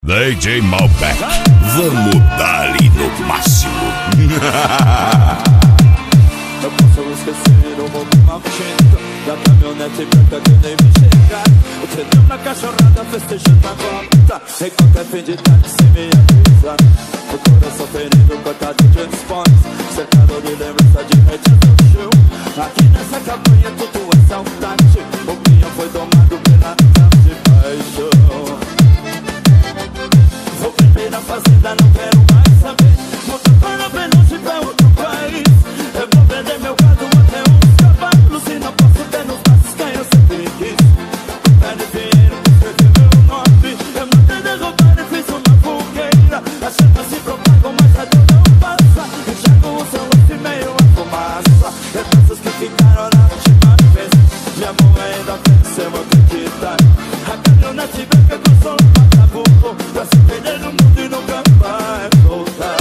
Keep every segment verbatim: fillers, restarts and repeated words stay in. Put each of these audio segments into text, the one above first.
D J Malbec, vamos dar ali no máximo. Eu posso esquecer o roubo maldito da caminhonete branca que nem me chegar. O trenão na cachorrada festejando a volta, enquanto é fim de tarde sem me avisa. O coração ferido, cortado de response, cercado de lembrança de rédeas no chão. Aqui nessa campanha tudo é saudade, o pinhão foi tomado pela de paixão. Vou beber na fazenda, não quero mais saber. Vou para bem longe pra outro país. Eu vou vender meu gado até uns cavalos e não posso ter nos braços quem eu sempre quis. Pede dinheiro pra escrever meu nome. Eu mandei derrubar e fiz uma fogueira. As chamas se propagam, mas a dor não passa. Enxergo o seu rosto e meio a fumaça. Lembranças que ficaram na última vez. Minha mão ainda pensa, eu vou acreditar. A caminhonete branca com som mata-burro, pra se perder no mundo e nunca vai voltar.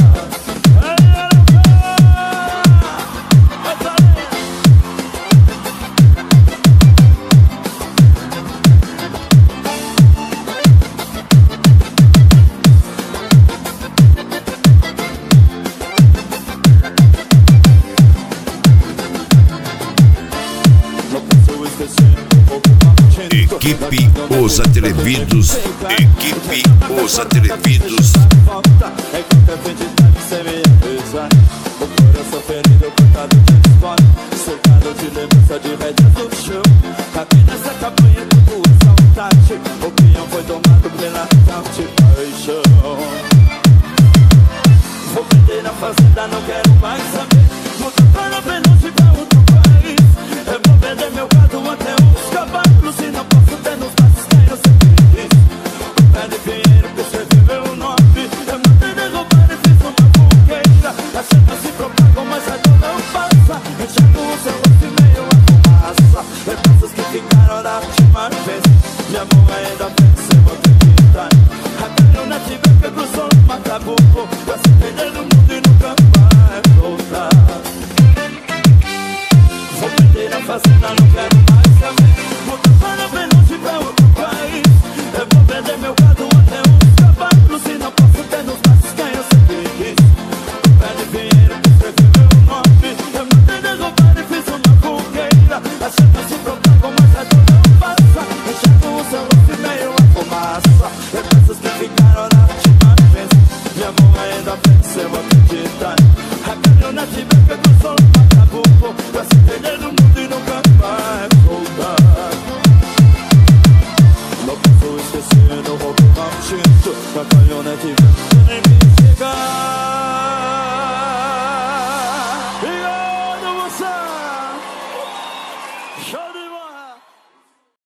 Equipe Os Atrevidos, Equipe Os Atrevidos. Enquanto é fim de tarde sem me avisar. O coração ferido, cortado de desfone, cercado de lembrança de rédeas no chão. Aqui nessa campanha tudo é saudade, o pinhão foi tomado pela tal de paixão. Vou vender na fazenda, não quero mais saber. Vou para bem longe pra outro país. Eu vou vender meu gado até uns cavalos e não posso ter nos braços quem eu sempre quis. Pede dinheiro pra escrever meu nome. Eu mandei derrubar e fiz uma fogueira. As chamas se propagam, mas a dor não passa. Enxergo o seu rosto e meio a fumaça. Lembranças que ficaram da última vez. Minha mão ainda pensa, eu vou acreditar. A caminhonete branca cruzou o mata-burro, pra se perder no mundo e nunca vai voltar. Vou vender na fazenda, não quero mais saber. Vou para bem longe pra outro país. Eu vou vender meu gado até uns cavalos e não posso ter nos braços quem eu sempre quis. Pede dinheiro pra escrever meu nome. Eu mandei derrubar e fiz uma fogueira. As chamas se propagam, mas a dor não passa. Enxergo o seu rosto e meio a fumaça. Lembranças que ficaram na última vez. Minha mão ainda pensa, eu vou acreditar. A caminhonete branca cruzou o mata-burro, pra se perder no mundo e nunca vai voltar. Não posso esquecer do roubo maldito da caminhonete branca nem me chegar. Obrigado, moça!